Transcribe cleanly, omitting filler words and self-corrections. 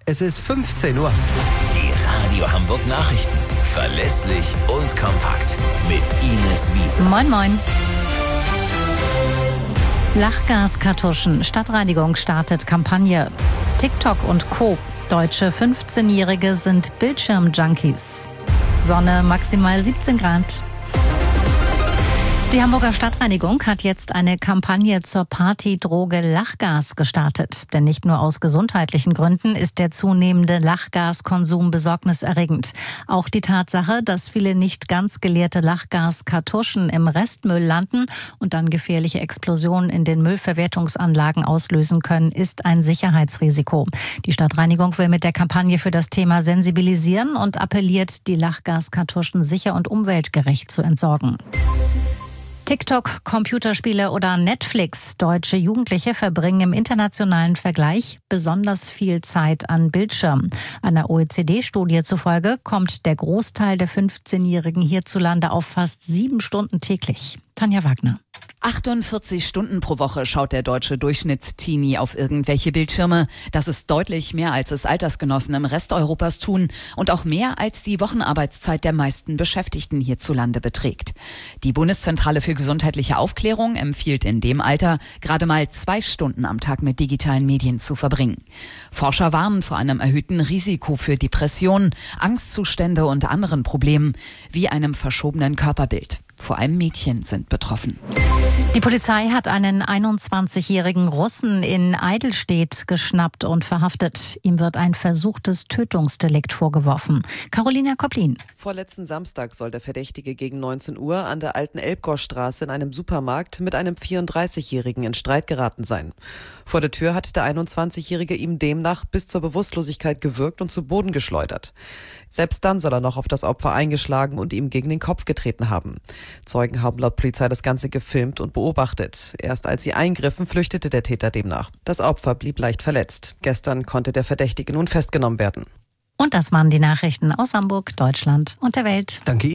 Es ist 15 Uhr. Die Radio Hamburg Nachrichten. Verlässlich und kompakt. Mit Ines Wiese. Moin, moin. Lachgaskartuschen. Stadtreinigung startet Kampagne. TikTok und Co. Deutsche 15-Jährige sind Bildschirmjunkies. Sonne maximal 17 Grad. Die Hamburger Stadtreinigung hat jetzt eine Kampagne zur Partydroge Lachgas gestartet. Denn nicht nur aus gesundheitlichen Gründen ist der zunehmende Lachgaskonsum besorgniserregend. Auch die Tatsache, dass viele nicht ganz geleerte Lachgaskartuschen im Restmüll landen und dann gefährliche Explosionen in den Müllverwertungsanlagen auslösen können, ist ein Sicherheitsrisiko. Die Stadtreinigung will mit der Kampagne für das Thema sensibilisieren und appelliert, die Lachgaskartuschen sicher und umweltgerecht zu entsorgen. TikTok, Computerspiele oder Netflix. Deutsche Jugendliche verbringen im internationalen Vergleich besonders viel Zeit an Bildschirmen. Einer OECD-Studie zufolge kommt der Großteil der 15-Jährigen hierzulande auf fast 7 Stunden täglich. Tanja Wagner. 48 Stunden pro Woche schaut der deutsche Durchschnittsteenie auf irgendwelche Bildschirme. Das ist deutlich mehr, als es Altersgenossen im Rest Europas tun und auch mehr, als die Wochenarbeitszeit der meisten Beschäftigten hierzulande beträgt. Die Bundeszentrale für gesundheitliche Aufklärung empfiehlt in dem Alter, gerade mal 2 Stunden am Tag mit digitalen Medien zu verbringen. Forscher warnen vor einem erhöhten Risiko für Depressionen, Angstzustände und anderen Problemen, wie einem verschobenen Körperbild. Vor allem Mädchen sind betroffen. Die Polizei hat einen 21-jährigen Russen in Eidelstedt geschnappt und verhaftet. Ihm wird ein versuchtes Tötungsdelikt vorgeworfen. Carolina Koplin. Vorletzten Samstag soll der Verdächtige gegen 19 Uhr an der alten Elbgorstraße in einem Supermarkt mit einem 34-Jährigen in Streit geraten sein. Vor der Tür hat der 21-Jährige ihm demnach bis zur Bewusstlosigkeit gewürgt und zu Boden geschleudert. Selbst dann soll er noch auf das Opfer eingeschlagen und ihm gegen den Kopf getreten haben. Zeugen haben laut Polizei das Ganze gefilmt und beobachtet. Erst als sie eingriffen, flüchtete der Täter demnach. Das Opfer blieb leicht verletzt. Gestern konnte der Verdächtige nun festgenommen werden. Und das waren die Nachrichten aus Hamburg, Deutschland und der Welt. Danke.